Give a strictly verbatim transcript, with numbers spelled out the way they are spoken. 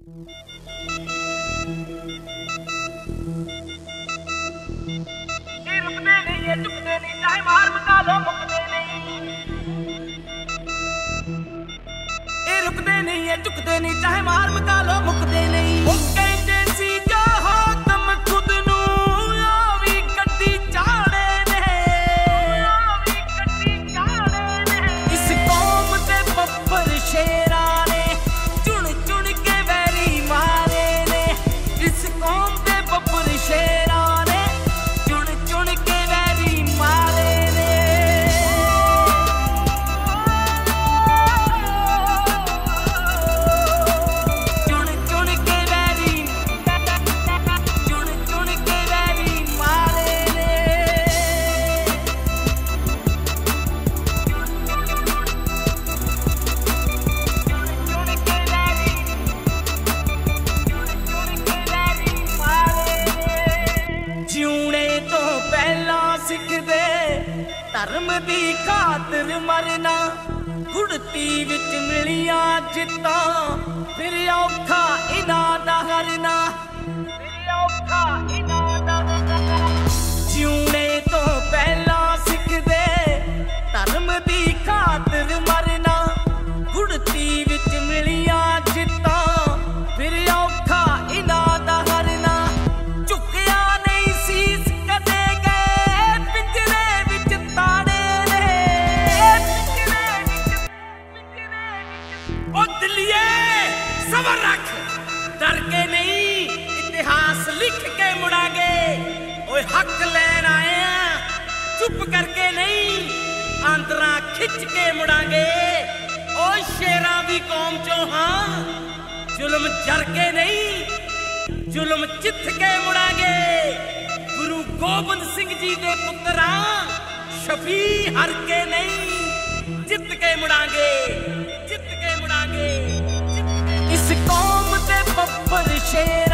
झुकदे नहीं चाहे मार मका लो मुकदे नहीं वो कहते सी जो हातम खुद नू आवी गड्डी चाड़े ने आवी गड्डी चाड़े ने इस कौम ते बब्बर शेरा ने चुन चुन के वैरी मारे ने इस कौम ते बब्बर शेरा ने चुन चुन के वैरी मारे ने धर्म दी खातर मरना गुड़ती विच मिलिया जिता फिर औखा इना दा हरना फिर औखा इना दा जिउणे तो पहला सिखदे धर्म दी खातर मरना गुड़ती विच मिलिया जिता फिर औखा इना दा हरना झुकिया नहीं सीस कदे गए पिंजरे सबर रख डर के नहीं इतिहास लिख के मुड़ांगे ओए हक लैन आए हैं चुप करके नहीं आंदरा खिंच के मुड़ांगे ओए शेरा दी कौम चो हाँ जुल्म जर के नहीं जुल्म चित के मुड़ांगे गुरु गोबिंद सिंह जी दे पुत्रा शफी हर के नहीं जित के मुड़ांगे जित के मुड़ांगे इस कौम ते बब्बर शेर